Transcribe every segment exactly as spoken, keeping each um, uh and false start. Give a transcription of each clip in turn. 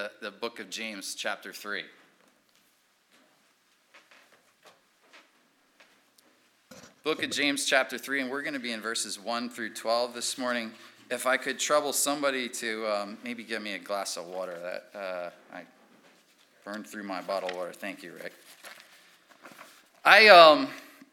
the, the book of James, chapter three. Book of James, chapter three, and we're going to be in verses one through twelve this morning. If I could trouble somebody to um, maybe give me a glass of water. That uh, I burned through my bottle of water. Thank you, Rick. I um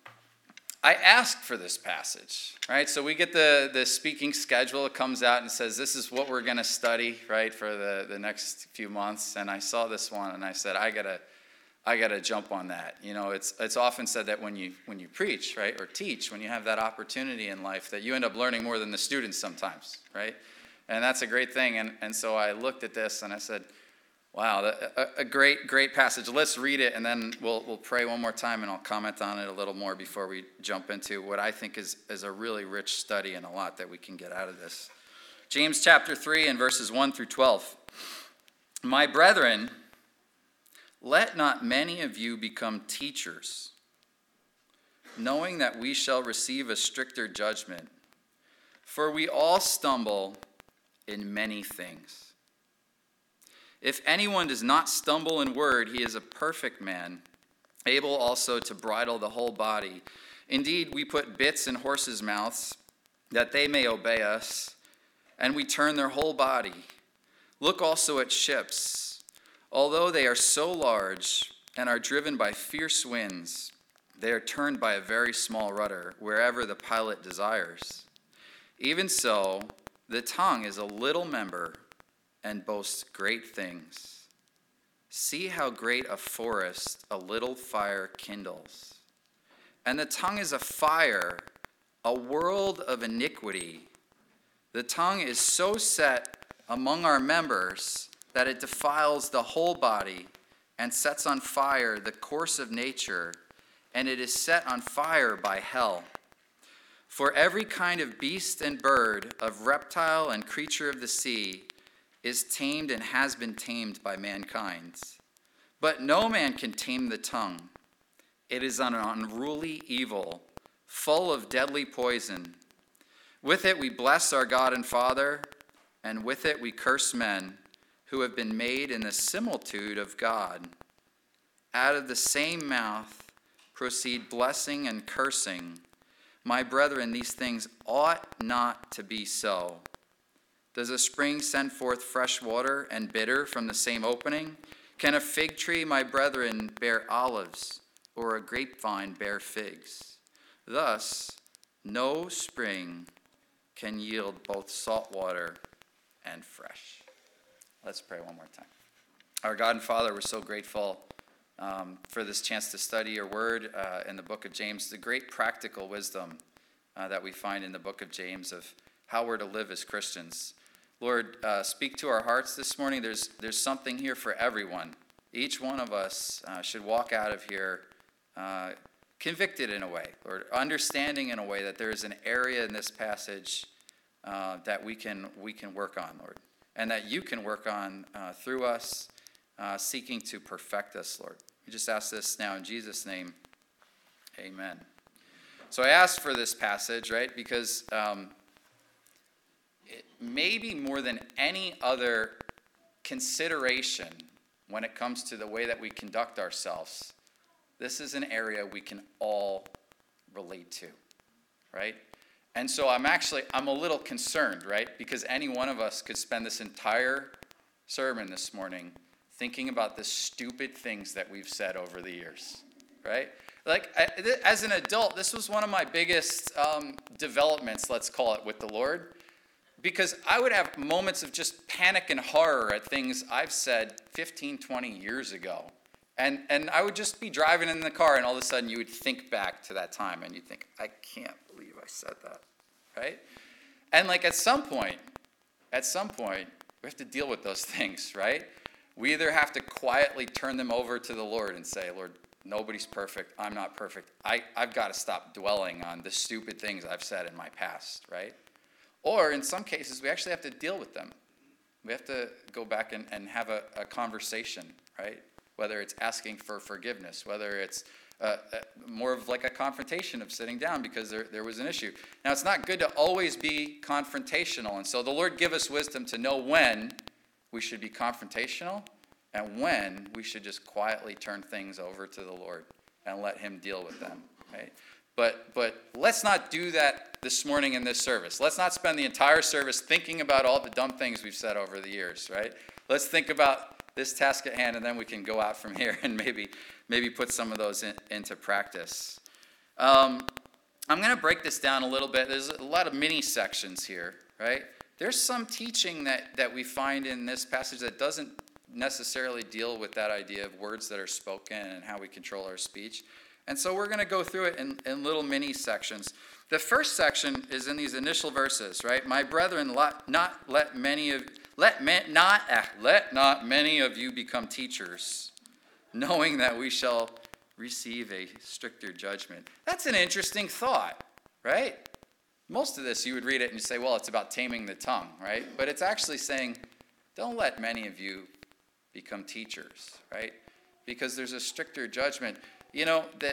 I asked for this passage, right? So we get the, the speaking schedule. It comes out and says, this is what we're going to study, right, for the, the next few months. And I saw this one, and I said, I got to I got to jump on that. You know, it's it's often said that when you when you preach, right, or teach, when you have that opportunity in life, that you end up learning more than the students sometimes, right? And that's a great thing. And and so I looked at this and I said, wow, a, a great great passage. Let's read it, and then we'll we'll pray one more time, and I'll comment on it a little more before we jump into what I think is is a really rich study and a lot that we can get out of this. James chapter three and verses one through twelve. My brethren, let not many of you become teachers, knowing that we shall receive a stricter judgment. For we all stumble in many things. If anyone does not stumble in word, he is a perfect man, able also to bridle the whole body. Indeed, we put bits in horses' mouths, that they may obey us, and we turn their whole body. Look also at ships. Although they are so large and are driven by fierce winds, they are turned by a very small rudder, wherever the pilot desires. Even so, the tongue is a little member and boasts great things. See how great a forest a little fire kindles. And the tongue is a fire, a world of iniquity. The tongue is so set among our members that it defiles the whole body and sets on fire the course of nature, and it is set on fire by hell. For every kind of beast and bird, of reptile and creature of the sea, is tamed and has been tamed by mankind. But no man can tame the tongue. It is an unruly evil, full of deadly poison. With it we bless our God and Father, and with it we curse men, who have been made in the similitude of God. Out of the same mouth proceed blessing and cursing. My brethren, these things ought not to be so. Does a spring send forth fresh water and bitter from the same opening? Can a fig tree, my brethren, bear olives, or a grapevine bear figs? Thus, no spring can yield both salt water and fresh. Let's pray one more time. Our God and Father, we're so grateful um, for this chance to study your word uh, in the book of James, the great practical wisdom uh, that we find in the book of James of how we're to live as Christians. Lord, uh, speak to our hearts this morning. There's, there's something here for everyone. Each one of us uh, should walk out of here uh, convicted in a way, or understanding in a way that there is an area in this passage uh, that we can we can work on, Lord. And that you can work on uh, through us, uh, seeking to perfect us, Lord. We just ask this now in Jesus' name. Amen. So I asked for this passage, right, because um, it, maybe more than any other consideration when it comes to the way that we conduct ourselves, this is an area we can all relate to, right? And so I'm actually, I'm a little concerned, right? Because any one of us could spend this entire sermon this morning thinking about the stupid things that we've said over the years, right? Like, as an adult, this was one of my biggest um, developments, let's call it, with the Lord. Because I would have moments of just panic and horror at things I've said fifteen, twenty years ago. And and I would just be driving in the car, and all of a sudden you would think back to that time, and you'd think, I can't believe I said that, right? And like at some point, at some point, we have to deal with those things, right? We either have to quietly turn them over to the Lord and say, Lord, nobody's perfect. I'm not perfect. I, I've got to stop dwelling on the stupid things I've said in my past, right? Or in some cases, we actually have to deal with them. We have to go back and, and have a, a conversation, right? Whether it's asking for forgiveness, whether it's uh, more of like a confrontation of sitting down because there, there was an issue. Now, it's not good to always be confrontational. And so the Lord give us wisdom to know when we should be confrontational, and when we should just quietly turn things over to the Lord and let him deal with them, right? But but let's not do that this morning in this service. Let's not spend the entire service thinking about all the dumb things we've said over the years, right? Let's think about this task at hand, and then we can go out from here and maybe maybe put some of those in, into practice. Um, I'm going to break this down a little bit. There's a lot of mini sections here, right? There's some teaching that, that we find in this passage that doesn't necessarily deal with that idea of words that are spoken and how we control our speech. And so we're going to go through it in, in little mini sections. The first section is in these initial verses, right? My brethren, let not let many of let man, not ah, let not many of you become teachers, knowing that we shall receive a stricter judgment. That's an interesting thought, right? Most of this you would read it and you say, well, it's about taming the tongue, right? But it's actually saying, don't let many of you become teachers, right? Because there's a stricter judgment. You know, the,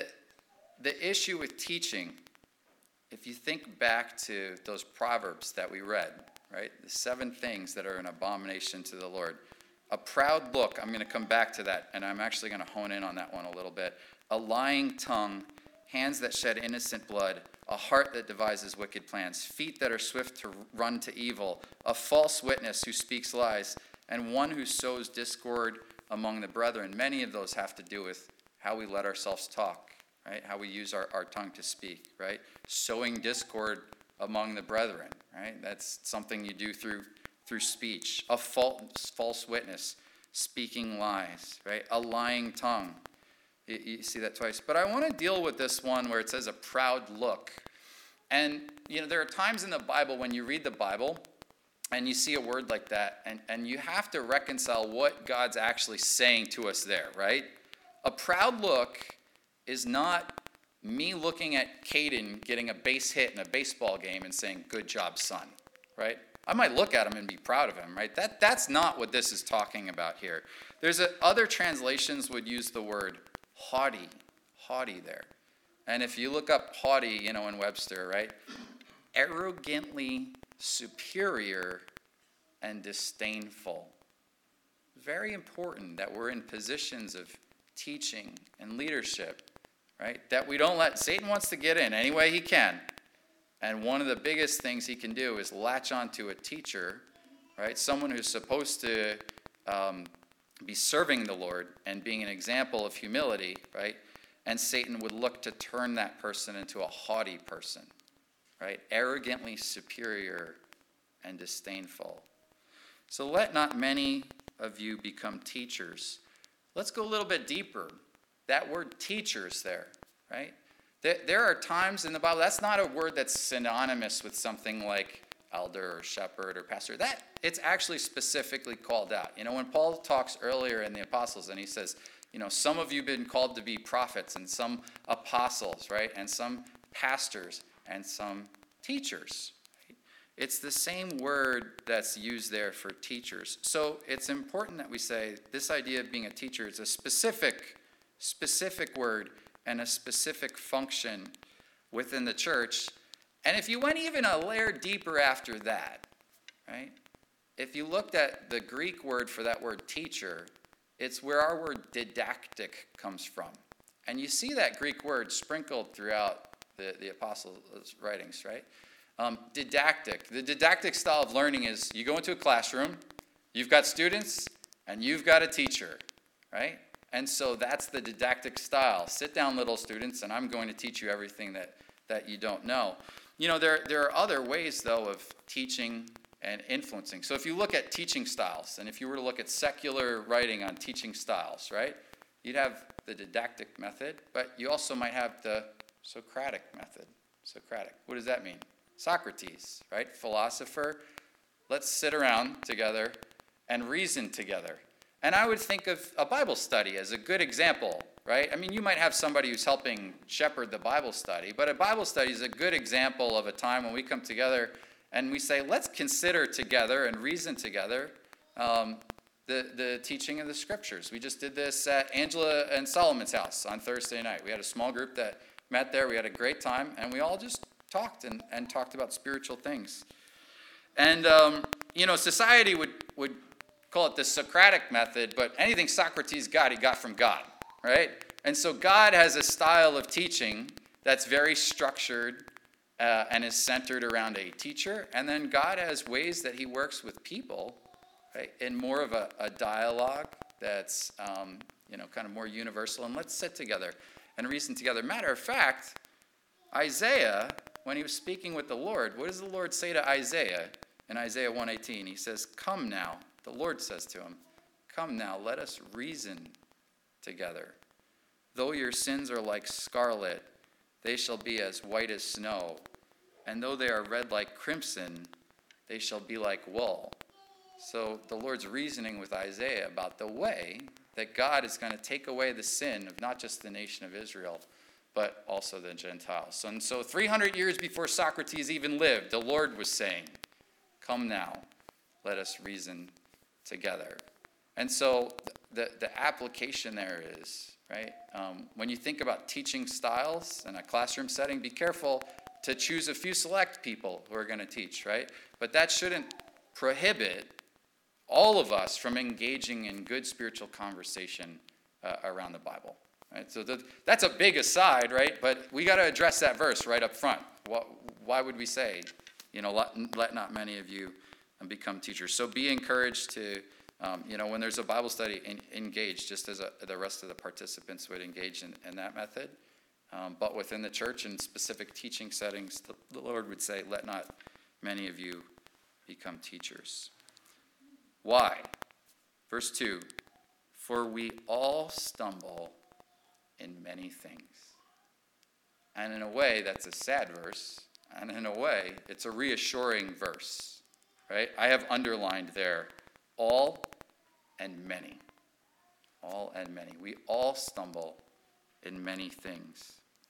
the issue with teaching, if you think back to those Proverbs that we read, right? The seven things that are an abomination to the Lord. A proud look, I'm going to come back to that, and I'm actually going to hone in on that one a little bit. A lying tongue, hands that shed innocent blood, a heart that devises wicked plans, feet that are swift to run to evil, a false witness who speaks lies, and one who sows discord among the brethren. Many of those have to do with how we let ourselves talk, right? How we use our, our tongue to speak, right? Sowing discord among the brethren, right? That's something you do through through speech. A false, false witness, speaking lies, right? A lying tongue. You, you see that twice. But I want to deal with this one where it says a proud look. And, you know, there are times in the Bible when you read the Bible and you see a word like that, and, and you have to reconcile what God's actually saying to us there, right? A proud look is not me looking at Caden getting a base hit in a baseball game and saying, good job, son, right? I might look at him and be proud of him, right? That That's not what this is talking about here. There's a, other translations would use the word haughty, haughty there. And if you look up haughty, you know, in Webster, right? Arrogantly superior and disdainful. Very important that we're in positions of teaching and leadership, right? That we don't let, Satan wants to get in any way he can. And one of the biggest things he can do is latch onto a teacher, right? Someone who's supposed to um, be serving the Lord and being an example of humility, right? And Satan would look to turn that person into a haughty person, right? Arrogantly superior and disdainful. So let not many of you become teachers. Let's go a little bit deeper. That word teachers there, right? There, there are times in the Bible, that's not a word that's synonymous with something like elder or shepherd or pastor. That, it's actually specifically called out. You know, when Paul talks earlier in the Apostles and he says, you know, some of you have been called to be prophets and some apostles, right? And some pastors and some teachers. Right? It's the same word that's used there for teachers. So it's important that we say this idea of being a teacher is a specific, specific word and a specific function within the church. And if you went even a layer deeper after that, right? If you looked at the Greek word for that word teacher, it's where our word didactic comes from. And you see that Greek word sprinkled throughout the, the apostles' writings, right? Um, didactic. The didactic style of learning is you go into a classroom, you've got students, and you've got a teacher, right? And so that's the didactic style. Sit down, little students, and I'm going to teach you everything that, that you don't know. You know, there, there are other ways, though, of teaching and influencing. So if you look at teaching styles, and if you were to look at secular writing on teaching styles, right, you'd have the didactic method, but you also might have the Socratic method. Socratic. What does that mean? Socrates, right? Philosopher. Let's sit around together and reason together. And I would think of a Bible study as a good example, right? I mean, you might have somebody who's helping shepherd the Bible study, but a Bible study is a good example of a time when we come together and we say, let's consider together and reason together um, the, the teaching of the scriptures. We just did this at Angela and Solomon's house on Thursday night. We had a small group that met there. We had a great time, and we all just talked and, and talked about spiritual things. And, um, you know, society would, would call it the Socratic method, but anything Socrates got, he got from God, right? And so God has a style of teaching that's very structured uh, and is centered around a teacher. And then God has ways that he works with people, right, in more of a, a dialogue that's, um, you know, kind of more universal. And let's sit together and reason together. Matter of fact, Isaiah, when he was speaking with the Lord, what does the Lord say to Isaiah in Isaiah one eighteen? He says, come now. The Lord says to him, come now, let us reason together. Though your sins are like scarlet, they shall be as white as snow. And though they are red like crimson, they shall be like wool. So the Lord's reasoning with Isaiah about the way that God is going to take away the sin of not just the nation of Israel, but also the Gentiles. And so three hundred years before Socrates even lived, the Lord was saying, come now, let us reason together. And so the, the application there is, right, um, when you think about teaching styles in a classroom setting, be careful to choose a few select people who are going to teach, right? But that shouldn't prohibit all of us from engaging in good spiritual conversation uh, around the Bible. Right? So the, that's a big aside, right? But we got to address that verse right up front. What, why would we say, you know, let, let not many of you become teachers? So be encouraged to, um, you know, when there's a Bible study, in, engage just as a, the rest of the participants would engage in, in that method. Um, but within the church in specific teaching settings, the, the Lord would say, let not many of you become teachers. Why? Verse two, for we all stumble in many things. And in a way, that's a sad verse. And in a way, it's a reassuring verse, right? I have underlined there, all and many. All and many. We all stumble in many things.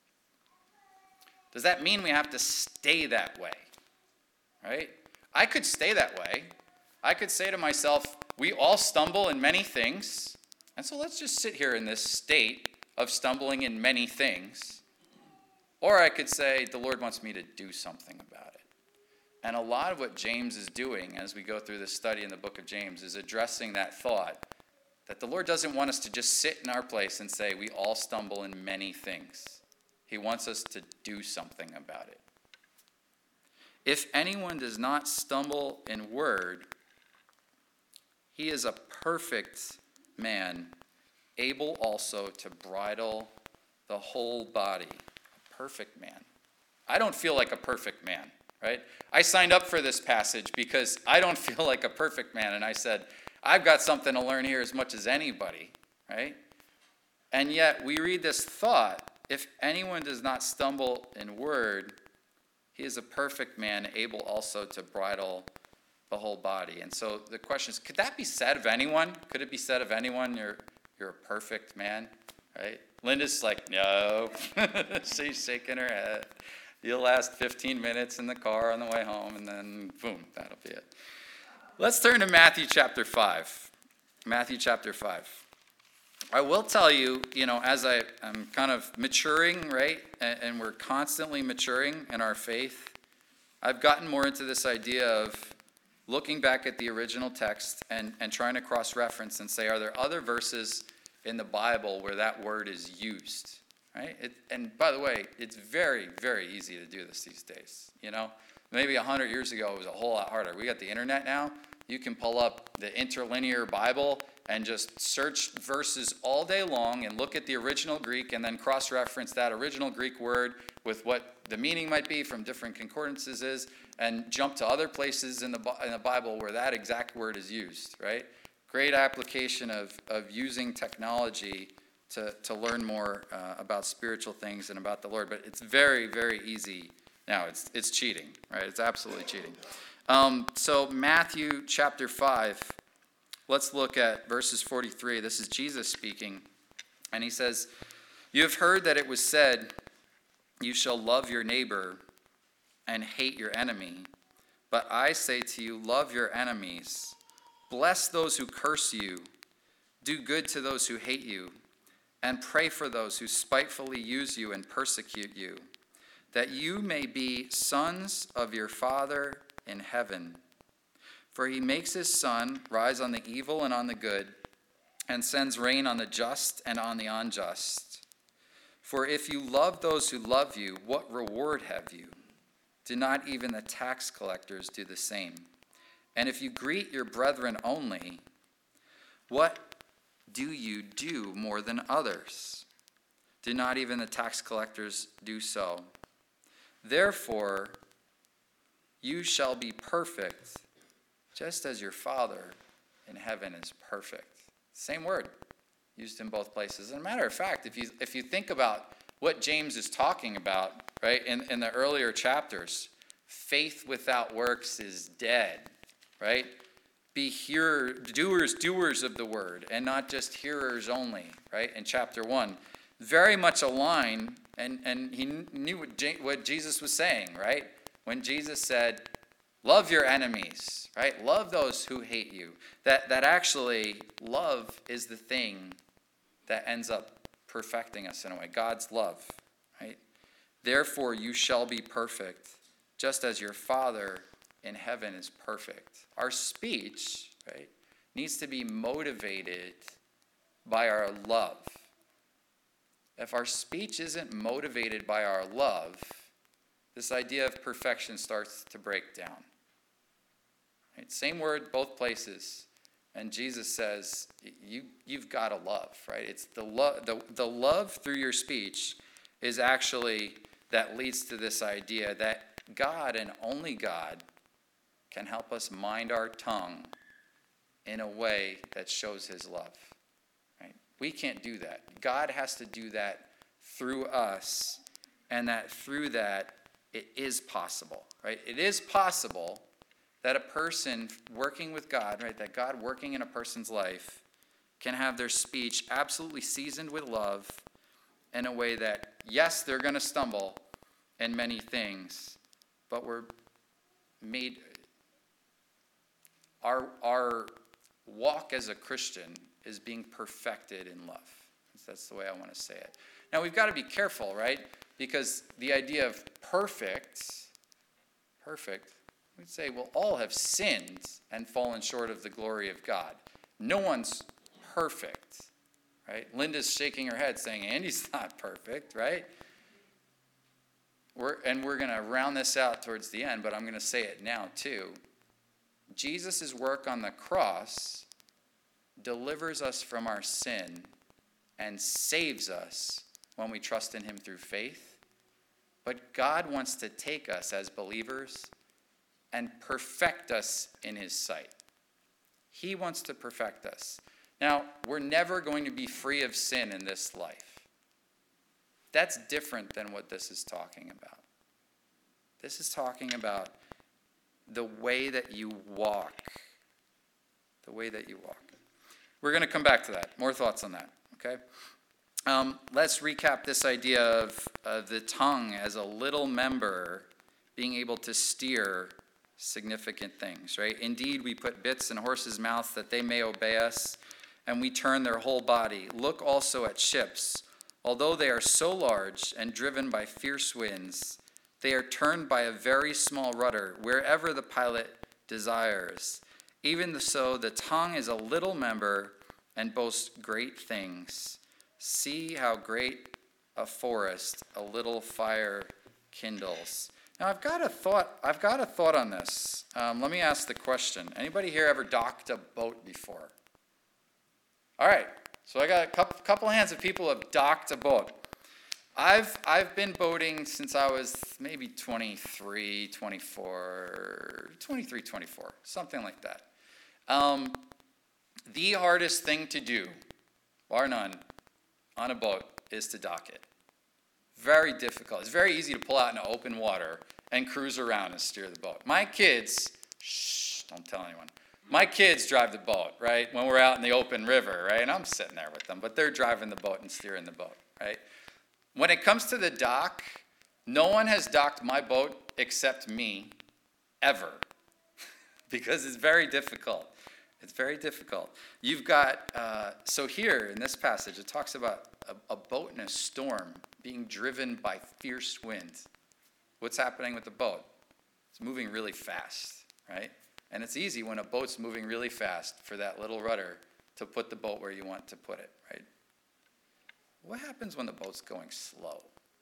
Does that mean we have to stay that way? Right? I could stay that way. I could say to myself, we all stumble in many things, and so let's just sit here in this state of stumbling in many things. Or I could say, the Lord wants me to do something about it. And a lot of what James is doing as we go through this study in the book of James is addressing that thought that the Lord doesn't want us to just sit in our place and say, we all stumble in many things. He wants us to do something about it. If anyone does not stumble in word, he is a perfect man, able also to bridle the whole body. A perfect man. I don't feel like a perfect man, right? I signed up for this passage because I don't feel like a perfect man. And I said, I've got something to learn here as much as anybody, right? And yet we read this thought, if anyone does not stumble in word, he is a perfect man, able also to bridle the whole body. And so the question is, could that be said of anyone? Could it be said of anyone, you're you're a perfect man, right? Linda's like, no. She's shaking her head. You'll last fifteen minutes in the car on the way home, and then boom, that'll be it. Let's turn to Matthew chapter five. Matthew chapter five. I will tell you, you know, as I, I'm kind of maturing, right, and, and we're constantly maturing in our faith, I've gotten more into this idea of looking back at the original text and, and trying to cross-reference and say, are there other verses in the Bible where that word is used, right? It, and by the way, it's very, very easy to do this these days, you know? Maybe one hundred years ago, it was a whole lot harder. We got the internet now. You can pull up the interlinear Bible and just search verses all day long and look at the original Greek and then cross-reference that original Greek word with what the meaning might be from different concordances is, and jump to other places in the in the Bible where that exact word is used, right? Great application of, of using technology to, to learn more uh, about spiritual things and about the Lord. But it's very, very easy now. It's it's cheating, right? It's absolutely cheating. Um, so Matthew chapter five, let's look at verses forty-three. This is Jesus speaking. And he says, you have heard that it was said, you shall love your neighbor and hate your enemy. But I say to you, love your enemies. Bless those who curse you. Do good to those who hate you. And pray for those who spitefully use you and persecute you, that you may be sons of your Father in heaven. For he makes his sun rise on the evil and on the good, and sends rain on the just and on the unjust. For if you love those who love you, what reward have you? Do not even the tax collectors do the same? And if you greet your brethren only, what do you do more than others? Do not even the tax collectors do so? Therefore, you shall be perfect, just as your Father in heaven is perfect. Same word, used in both places. As a matter of fact, if you if you think about what James is talking about, right, in, in the earlier chapters, faith without works is dead, right? Be hearer, doers, doers of the word, and not just hearers only, right? In chapter one, very much aligned, and, and he knew what, J- what Jesus was saying, right? When Jesus said, love your enemies, right? Love those who hate you. That that actually, love is the thing that ends up perfecting us in a way. God's love, right? Therefore, you shall be perfect, just as your Father in heaven is perfect. Our speech, right, needs to be motivated by our love. If our speech isn't motivated by our love, this idea of perfection starts to break down. Right? Same word, both places. And Jesus says, you, you've got to love, right? It's the, lo- the, the love through your speech is actually that leads to this idea that God and only God can help us mind our tongue in a way that shows his love. Right? We can't do that. God has to do that through us, and that through that, it is possible, right? It is possible that a person working with God, right, that God working in a person's life can have their speech absolutely seasoned with love in a way that, yes, they're going to stumble in many things, but we're made, our, our walk as a Christian is being perfected in love. That's the way I want to say it. Now, we've got to be careful, right? Because the idea of perfect, perfect, we'd say, well, all have sinned and fallen short of the glory of God. No one's perfect, right? Linda's shaking her head saying, Andy's not perfect, right? We're, and we're going to round this out towards the end, but I'm going to say it now too. Jesus' work on the cross delivers us from our sin and saves us when we trust in him through faith. But God wants to take us as believers and perfect us in his sight. He wants to perfect us. Now, we're never going to be free of sin in this life. That's different than what this is talking about. This is talking about the way that you walk. The way that you walk. We're going to come back to that. More thoughts on that, okay? Um, let's recap this idea of uh, the tongue as a little member being able to steer significant things, right? Indeed, we put bits in horses' mouths that they may obey us, and we turn their whole body. Look also at ships. Although they are so large and driven by fierce winds, they are turned by a very small rudder wherever the pilot desires. Even so, the tongue is a little member and boasts great things. See how great a forest a little fire kindles. Now, I've got a thought. I've got a thought on this. Um, let me ask the question. Anybody here ever docked a boat before? All right. So I got a couple, couple hands of people who have docked a boat. I've I've been boating since I was maybe twenty-three, twenty-four, twenty-three, twenty-four, something like that. Um, the hardest thing to do, bar none, on a boat is to dock it. Very difficult. It's very easy to pull out into open water and cruise around and steer the boat. My kids, shh, don't tell anyone. My kids drive the boat, right, when we're out in the open river, right, and I'm sitting there with them, but they're driving the boat and steering the boat, right? When it comes to the dock, no one has docked my boat except me, ever, because it's very difficult. It's very difficult. You've got, uh, so here in this passage, it talks about a, a boat in a storm being driven by fierce winds. What's happening with the boat? It's moving really fast, right? And it's easy when a boat's moving really fast for that little rudder to put the boat where you want to put it, right? What happens when the boat's going slow?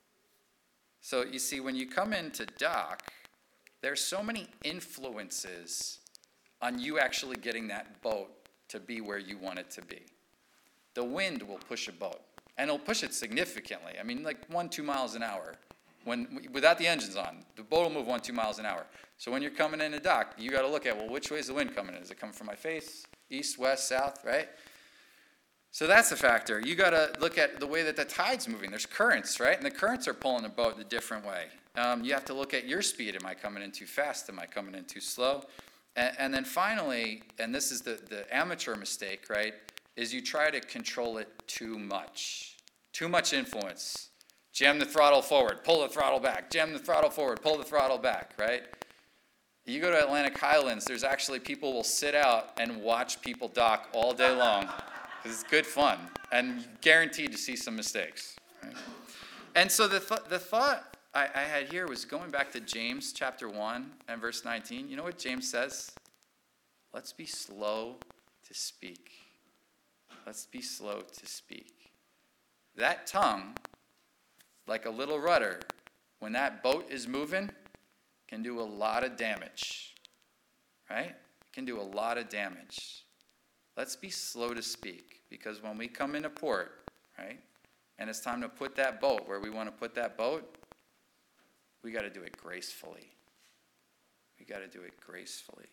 So you see, when you come into dock, there's so many influences on you actually getting that boat to be where you want it to be. The wind will push a boat, and it'll push it significantly. I mean, like one, two miles an hour. When without the engines on, the boat will move one, two miles an hour. So when you're coming in a dock, you got to look at, well, which way is the wind coming in? Is it coming from my face, east, west, south, right? So that's a factor. You got to look at the way that the tide's moving. There's currents, right? And the currents are pulling the boat a different way. Um, you have to look at your speed. Am I coming in too fast? Am I coming in too slow? And, and then finally, and this is the, the amateur mistake, right, is you try to control it too much. Too much influence. Jam the throttle forward, pull the throttle back. Jam the throttle forward, pull the throttle back, right? You go to Atlantic Highlands, there's actually people will sit out and watch people dock all day long. Because it's good fun, and guaranteed to see some mistakes. Right? And so the th- the thought I, I had here was going back to James chapter one and verse nineteen. You know what James says? Let's be slow to speak. Let's be slow to speak. That tongue, like a little rudder, when that boat is moving, can do a lot of damage. Right? It can do a lot of damage. Let's be slow to speak, because when we come into port, right, and it's time to put that boat where we want to put that boat, we got to do it gracefully. We got to do it gracefully.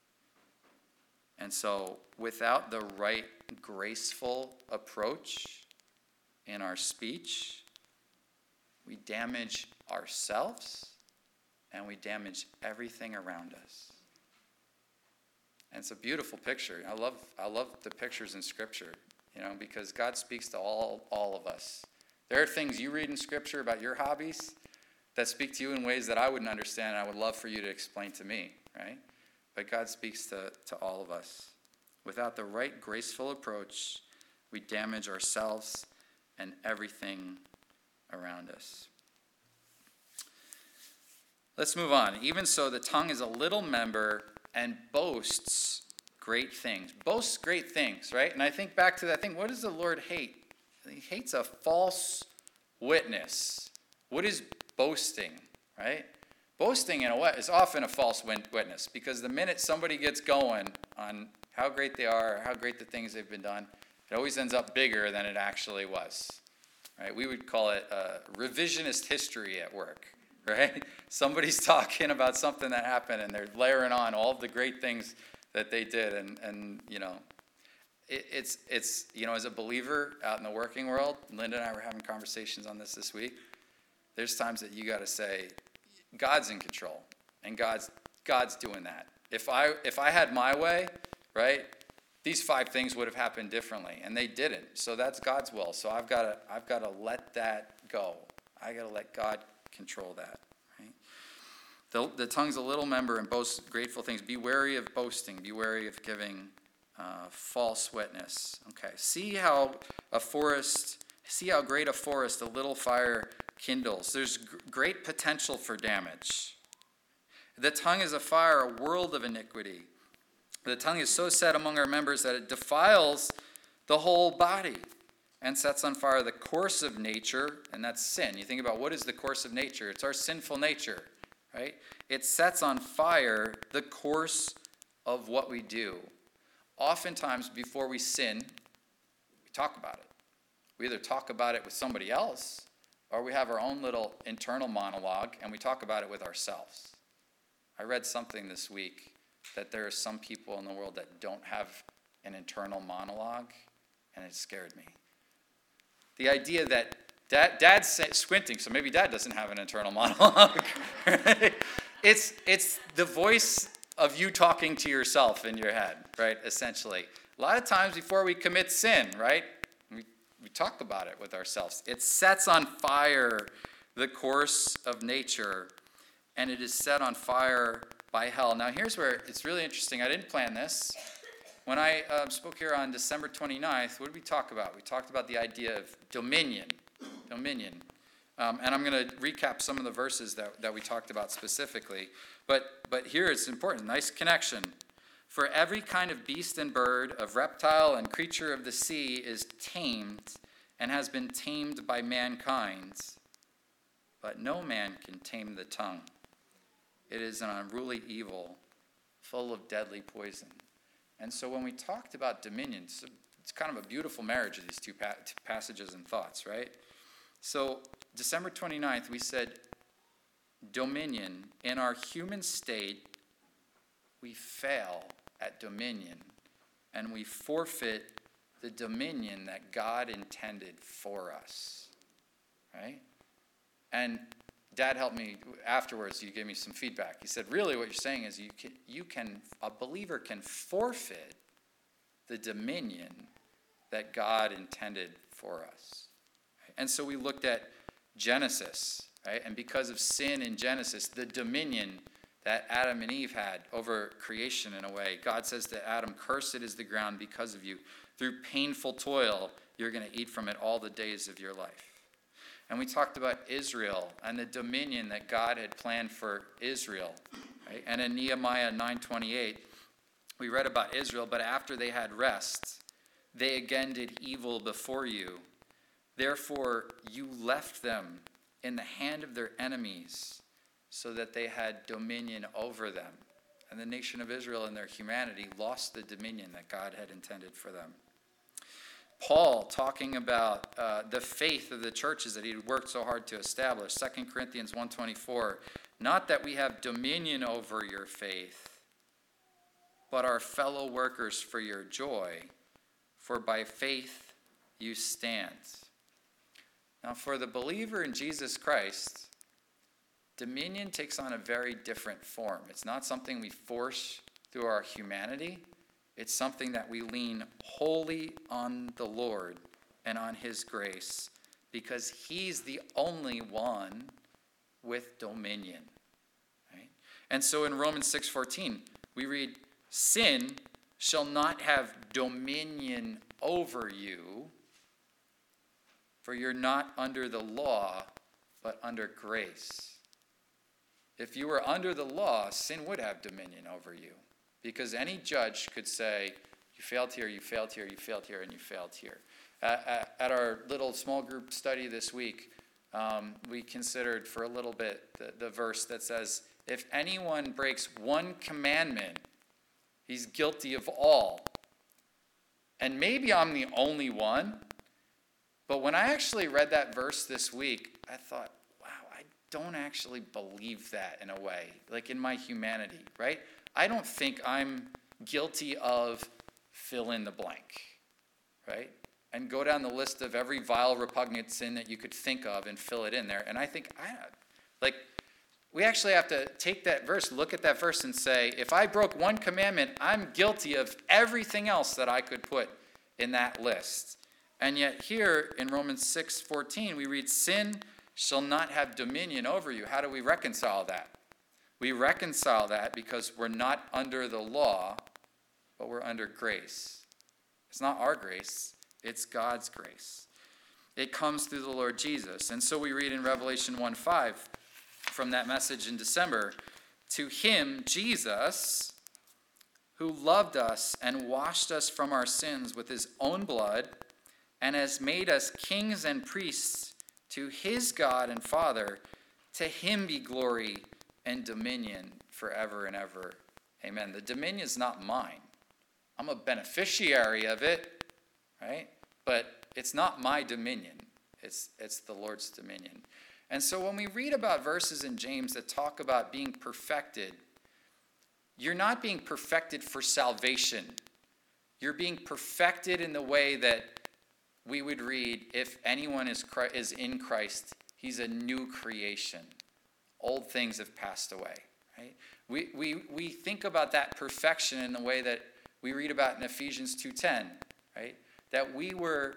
And so without the right graceful approach in our speech, we damage ourselves and we damage everything around us. And it's a beautiful picture. I love I love the pictures in Scripture, you know, because God speaks to all all of us. There are things you read in Scripture about your hobbies that speak to you in ways that I wouldn't understand, and I would love for you to explain to me, right? But God speaks to, to all of us. Without the right graceful approach, we damage ourselves and everything around us. Let's move on. Even so, the tongue is a little member and boasts great things. Boasts great things, right? And I think back to that thing, what does the Lord hate? He hates a false witness. What is boasting, right? Boasting, in a way, is often a false witness, because the minute somebody gets going on how great they are, how great the things they've been done, it always ends up bigger than it actually was, right? We would call it uh, revisionist history at work. Right? Somebody's talking about something that happened and they're layering on all of the great things that they did. And, and you know, it, it's, it's, you know, as a believer out in the working world, Linda and I were having conversations on this this week. There's times that you got to say, God's in control and God's, God's doing that. If I, if I had my way, right, these five things would have happened differently, and they didn't. So that's God's will. So I've got to, I've got to let that go. I got to let God control that, right? The, the tongue's a little member and boasts grateful things. Be wary of boasting. Be wary of giving uh, false witness. Okay, see how a forest, see how great a forest a little fire kindles. There's g- great potential for damage. The tongue is a fire, a world of iniquity. The tongue is so set among our members that it defiles the whole body and sets on fire the course of nature, and that's sin. You think about, what is the course of nature? It's our sinful nature, right? It sets on fire the course of what we do. Oftentimes, before we sin, we talk about it. We either talk about it with somebody else, or we have our own little internal monologue, and we talk about it with ourselves. I read something this week that there are some people in the world that don't have an internal monologue, and it scared me. The idea that dad, dad's squinting, so maybe dad doesn't have an internal monologue. Right? It's, it's the voice of you talking to yourself in your head, right, essentially. A lot of times before we commit sin, right, we, we talk about it with ourselves. It sets on fire the course of nature, and it is set on fire by hell. Now here's where it's really interesting. I didn't plan this. When I uh, spoke here on December twenty-ninth, what did we talk about? We talked about the idea of dominion. Dominion. Um, and I'm going to recap some of the verses that, that we talked about specifically. But but here it's important. Nice connection. For every kind of beast and bird, of reptile and creature of the sea is tamed and has been tamed by mankind. But no man can tame the tongue. It is an unruly evil, full of deadly poison. And so when we talked about dominion, it's, it's kind of a beautiful marriage of these two pa- passages and thoughts, right? So December twenty-ninth, we said dominion. In our human state, we fail at dominion, and we forfeit the dominion that God intended for us, right? And Dad helped me afterwards. He gave me some feedback. He said, really what you're saying is you can, you can, a believer can forfeit the dominion that God intended for us. Right? And so we looked at Genesis, right? And because of sin in Genesis, the dominion that Adam and Eve had over creation in a way, God says to Adam, cursed is the ground because of you. Through painful toil, you're going to eat from it all the days of your life. And we talked about Israel and the dominion that God had planned for Israel. Right? And in Nehemiah nine twenty-eight, we read about Israel, but after they had rest, they again did evil before you. Therefore, you left them in the hand of their enemies so that they had dominion over them. And the nation of Israel in their humanity lost the dominion that God had intended for them. Paul talking about uh, the faith of the churches that he had worked so hard to establish. Second Corinthians one twenty-four, not that we have dominion over your faith, but are fellow workers for your joy, for by faith you stand. Now for the believer in Jesus Christ, dominion takes on a very different form. It's not something we force through our humanity. It's something that we lean wholly on the Lord and on his grace because he's the only one with dominion. Right? And so in Romans six fourteen, we read, sin shall not have dominion over you, for you're not under the law, but under grace. If you were under the law, sin would have dominion over you. Because any judge could say, you failed here, you failed here, you failed here, and you failed here. Uh, at, at our little small group study this week, um, we considered for a little bit the, the verse that says, if anyone breaks one commandment, he's guilty of all. And maybe I'm the only one, but when I actually read that verse this week, I thought, wow, I don't actually believe that in a way, like in my humanity, right? I don't think I'm guilty of fill in the blank, right? And go down the list of every vile, repugnant sin that you could think of and fill it in there. And I think, I like, we actually have to take that verse, look at that verse and say, if I broke one commandment, I'm guilty of everything else that I could put in that list. And yet here in Romans six fourteen, we read, sin shall not have dominion over you. How do we reconcile that? We reconcile that because we're not under the law, but we're under grace. It's not our grace, it's God's grace. It comes through the Lord Jesus. And so we read in Revelation one five from that message in December, to him, Jesus, who loved us and washed us from our sins with his own blood and has made us kings and priests to his God and Father, to him be glory and dominion forever and ever. Amen. The dominion is not mine. I'm a beneficiary of it, right? But it's not my dominion. It's, it's the Lord's dominion. And so when we read about verses in James that talk about being perfected, you're not being perfected for salvation. You're being perfected in the way that we would read, if anyone is is in Christ, he's a new creation. Old things have passed away, right? We, we, we think about that perfection in the way that we read about in Ephesians two ten, right? That we were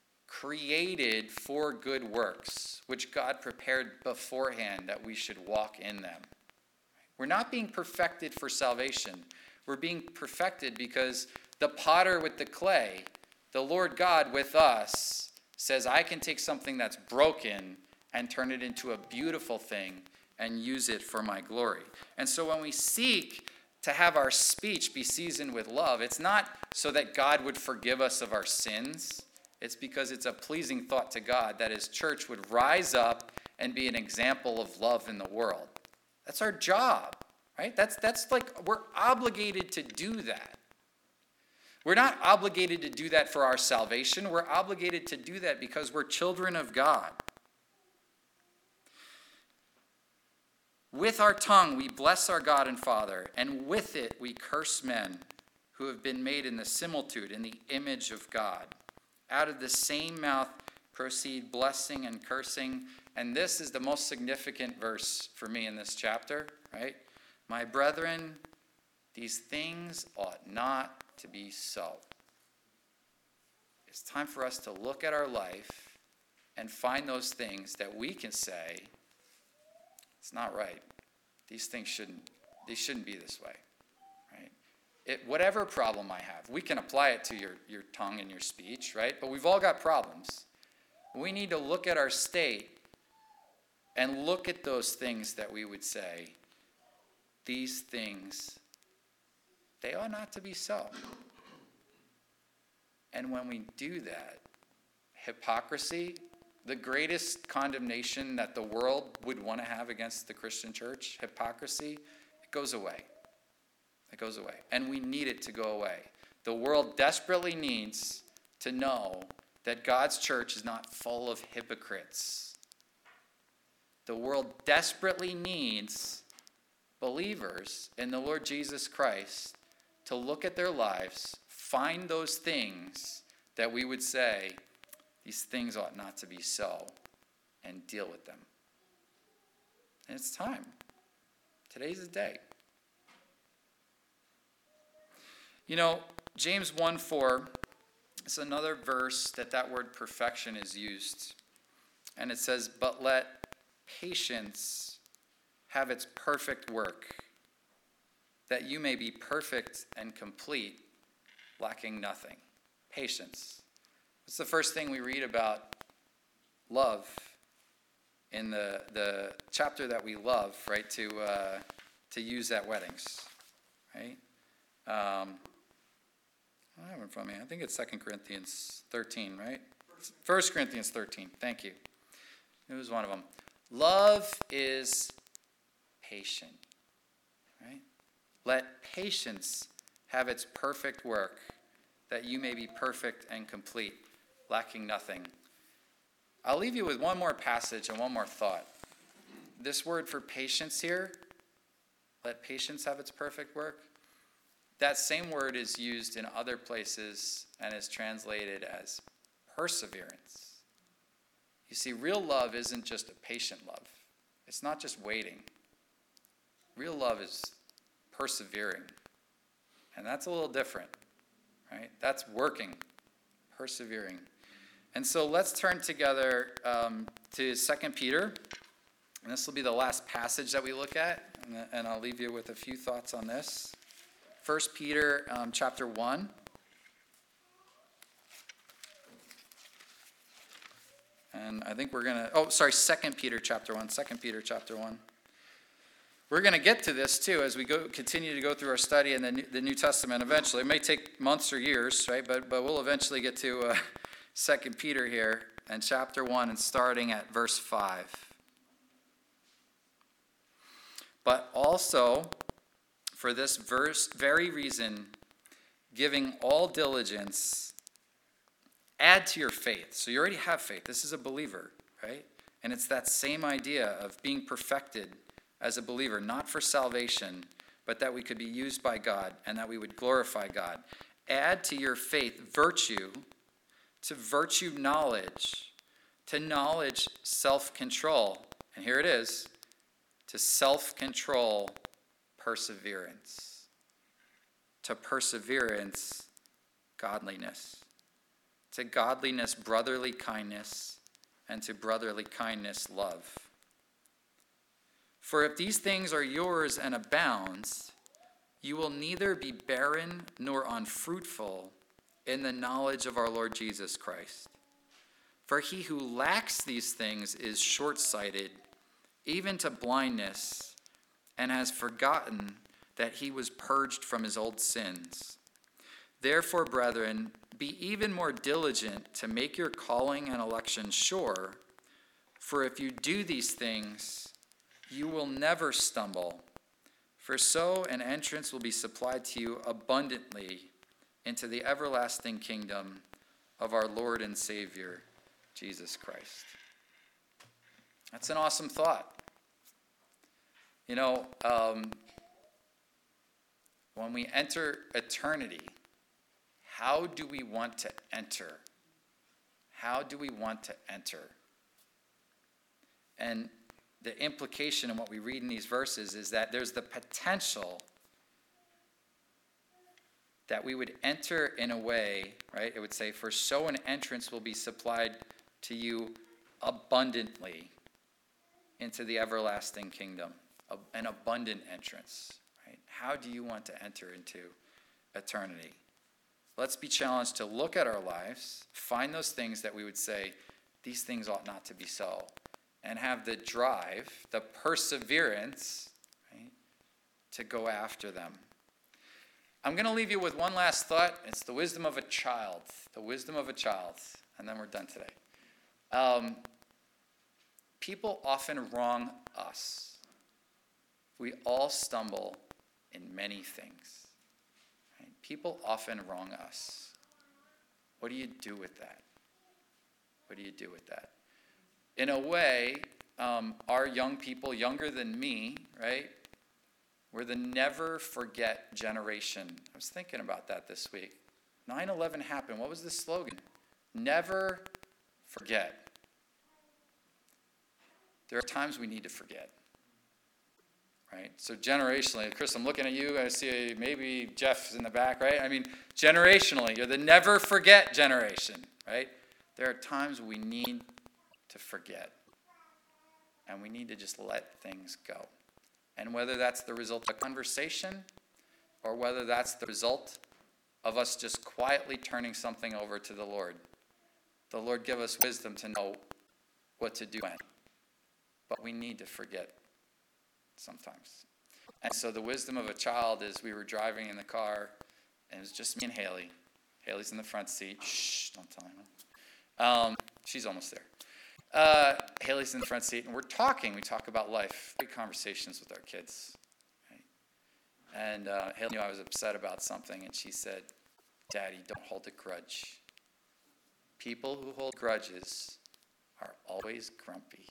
created for good works, which God prepared beforehand that we should walk in them. We're not being perfected for salvation. We're being perfected because the potter with the clay, the Lord God with us, says, I can take something that's broken and turn it into a beautiful thing and use it for my glory. And so when we seek to have our speech be seasoned with love. It's not so that God would forgive us of our sins. It's because it's a pleasing thought to God that his church would rise up and be an example of love in the world. That's our job, right? That's, that's like, we're obligated to do that. We're not obligated to do that for our salvation. We're obligated to do that because we're children of God. With our tongue, we bless our God and Father, and with it we curse men who have been made in the similitude, in the image of God. Out of the same mouth proceed blessing and cursing. And this is the most significant verse for me in this chapter, right? My brethren, these things ought not to be so. It's time for us to look at our life and find those things that we can say, it's not right. These things shouldn't, these shouldn't be this way, right? It, whatever problem I have, we can apply it to your, your tongue and your speech, right? But we've all got problems. We need to look at our state and look at those things that we would say, these things, they ought not to be so. And when we do that, hypocrisy, the greatest condemnation that the world would want to have against the Christian church, hypocrisy, it goes away. It goes away. And we need it to go away. The world desperately needs to know that God's church is not full of hypocrites. The world desperately needs believers in the Lord Jesus Christ to look at their lives, find those things that we would say, these things ought not to be so, and deal with them. And it's time. Today's the day. You know, James one four is another verse that that word perfection is used. And it says, but let patience have its perfect work, that you may be perfect and complete, lacking nothing. Patience. What's the first thing we read about love in the the chapter that we love, right, to uh, to use at weddings, right? Um, I have it in front of me. I think it's Second Corinthians thirteen, right? First Corinthians thirteen. Thank you. It was one of them. Love is patient, right? Let patience have its perfect work, that you may be perfect and complete, lacking nothing. I'll leave you with one more passage and one more thought. This word for patience here, let patience have its perfect work, that same word is used in other places and is translated as perseverance. You see, real love isn't just a patient love. It's not just waiting. Real love is persevering. And that's a little different, right? That's working, persevering. And so let's turn together um, to Second Peter. And this will be the last passage that we look at. And, and I'll leave you with a few thoughts on this. First Peter um, chapter one. And I think we're going to, oh, sorry, Second Peter chapter one. Second Peter chapter one. We're going to get to this, too, as we go continue to go through our study in the New, the New Testament eventually. It may take months or years, right? But but we'll eventually get to uh, Second Peter here and chapter one and starting at verse five. But also, for this verse, very reason, giving all diligence, add to your faith. So you already have faith. This is a believer, right? And it's that same idea of being perfected as a believer, not for salvation, but that we could be used by God and that we would glorify God. Add to your faith virtue, to virtue knowledge, to knowledge self-control. And here it is, to self-control perseverance, to perseverance godliness, to godliness brotherly kindness, and to brotherly kindness love. For if these things are yours and abound, you will neither be barren nor unfruitful in the knowledge of our Lord Jesus Christ. For he who lacks these things is short-sighted, even to blindness, and has forgotten that he was purged from his old sins. Therefore, brethren, be even more diligent to make your calling and election sure, for if you do these things, you will never stumble. For so an entrance will be supplied to you abundantly into the everlasting kingdom of our Lord and Savior, Jesus Christ. That's an awesome thought. You know, um, when we enter eternity, how do we want to enter? How do we want to enter? And the implication in what we read in these verses is that there's the potential that we would enter in a way, right? It would say, for so an entrance will be supplied to you abundantly into the everlasting kingdom. An abundant entrance, right? How do you want to enter into eternity? Let's be challenged to look at our lives, find those things that we would say, these things ought not to be so, and have the drive, the perseverance, right, to go after them. I'm going to leave you with one last thought. It's the wisdom of a child. The wisdom of a child. And then we're done today. Um, people often wrong us. We all stumble in many things. Right? People often wrong us. What do you do with that? What do you do with that? In a way, um, our young people, younger than me, right? We're the never forget generation. I was thinking about that this week. nine eleven happened. What was the slogan? Never forget. There are times we need to forget. Right? So generationally, Chris, I'm looking at you. I see maybe Jeff's in the back, right? I mean, generationally, you're the never forget generation, right? There are times we need to forget. And we need to just let things go. And whether that's the result of a conversation or whether that's the result of us just quietly turning something over to the Lord, the Lord give us wisdom to know what to do when. But we need to forget sometimes. And so the wisdom of a child is we were driving in the car, and it was just me and Haley. Haley's in the front seat. Shh, don't tell anyone. Um, she's almost there. Uh, Haley's in the front seat, and we're talking. We talk about life. Great conversations with our kids. Right? And uh, Haley knew I was upset about something, and she said, Daddy, don't hold a grudge. People who hold grudges are always grumpy.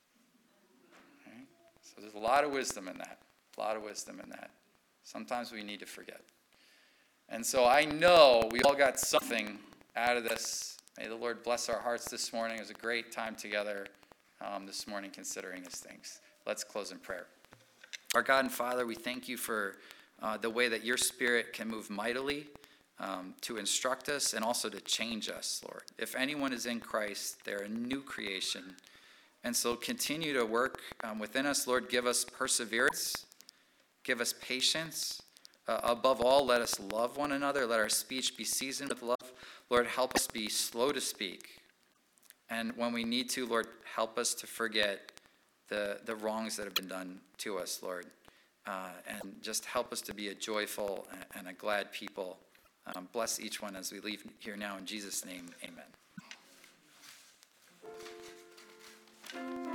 Right? So there's a lot of wisdom in that. A lot of wisdom in that. Sometimes we need to forget. And so I know we all got something out of this. May the Lord bless our hearts this morning. It was a great time together um, this morning considering his things. Let's close in prayer. Our God and Father, we thank you for uh, the way that your Spirit can move mightily um, to instruct us and also to change us, Lord. If anyone is in Christ, they're a new creation. And so continue to work um, within us, Lord. Give us perseverance. Give us patience. Uh, above all, let us love one another. Let our speech be seasoned with love. Lord, help us be slow to speak. And when we need to, Lord, help us to forget the, the wrongs that have been done to us, Lord. Uh, and just help us to be a joyful and a glad people. Um, bless each one as we leave here now. In Jesus' name, amen.